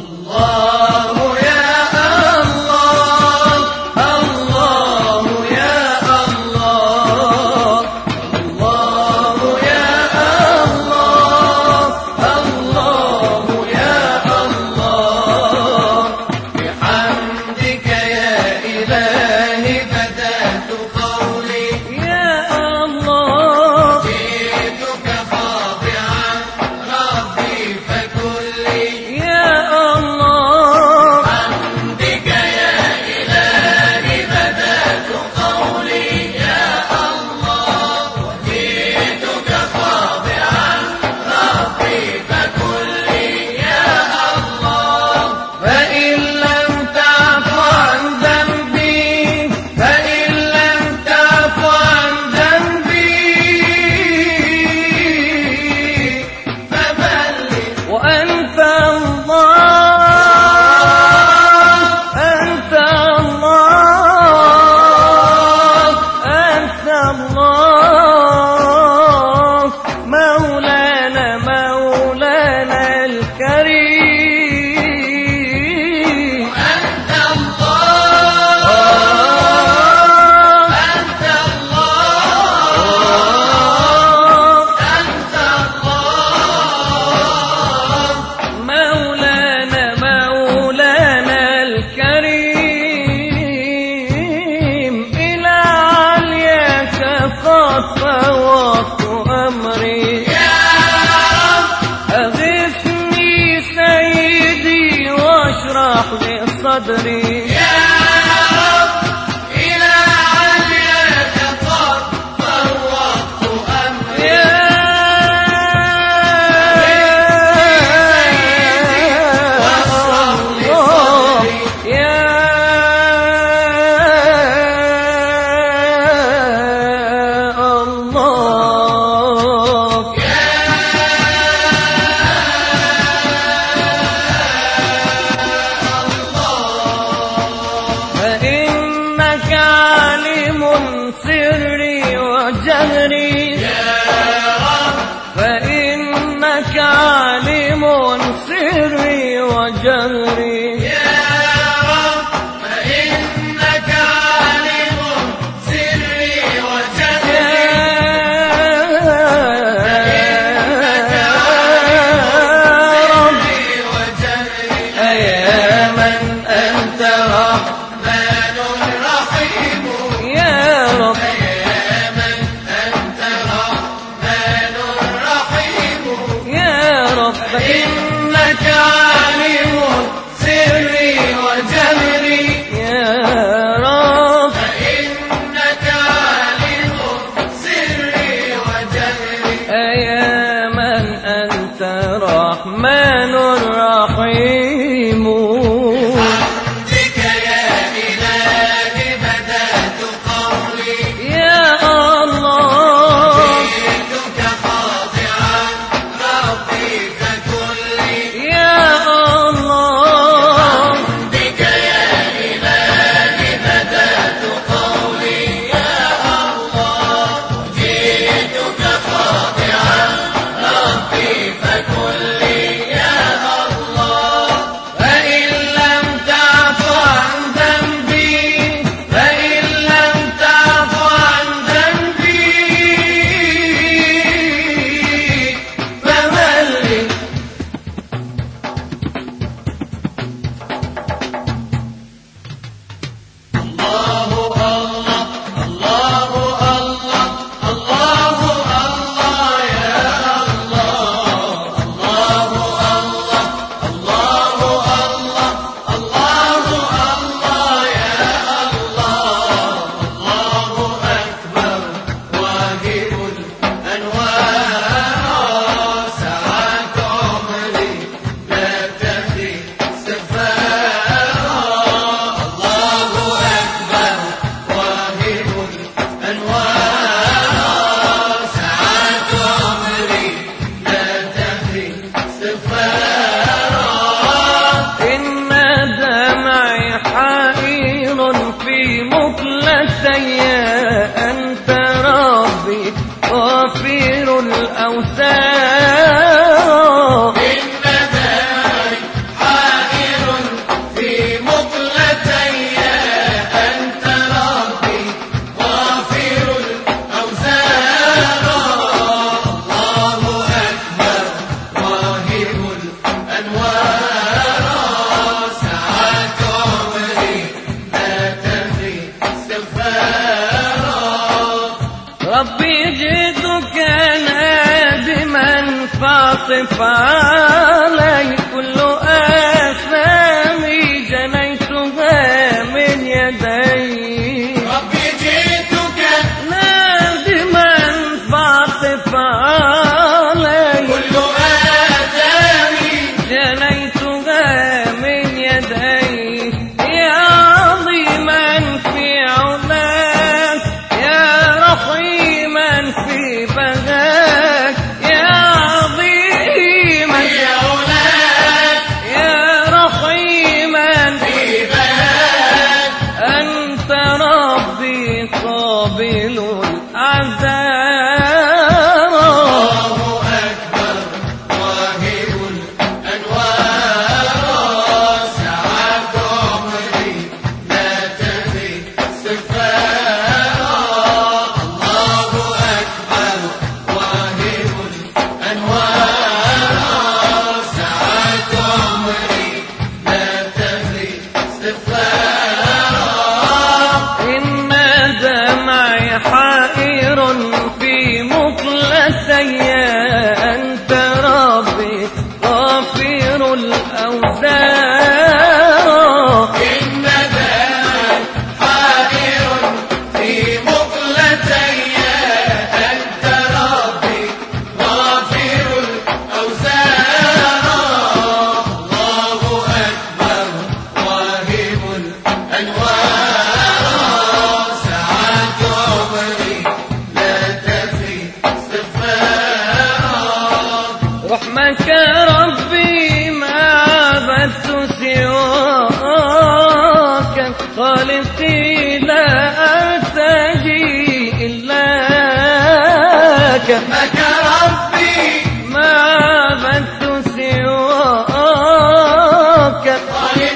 صدري يا رب إلى عليك قد فوضت أمري يا الله يا الله فإنك عالم سري وجهري يا رب فإنك عالم سري وجهري يا رب فإنك عالم سري وجهري سري وجهري يا من أنت رحمن رحيم يا رب يا من أنت رحمن رحيم يا رب إنك عالم سري فاعطف علي كل آثامي جنيتها من يدي ربي جئتك نادما فاعطف علي كل آثامي جنيتها من يدي يا عظيما في علاك يا رحيما في بهاك يا عظيما في علاك يا رحيما في بهاك أنت ربي قابل الأعذار الله أكبر واهب الأنوار سعة عمري لا تزيد استغفارا الله أكبر واهب الأنوار سعة عمري لا تزيد استغفارا إن دمعي حائر في مقلتي أنت ربي غافر الأوزار إن دمعي حائر في مقلتي أنت ربي غافر الأوزار الله أكبر واهب الأنوار سعة عمري لا تفي استغفارا رحمك ربي ما عبدت سواك خالقي لا أرتجي إلاك رحمك ربي ما عبدت سواك خالقي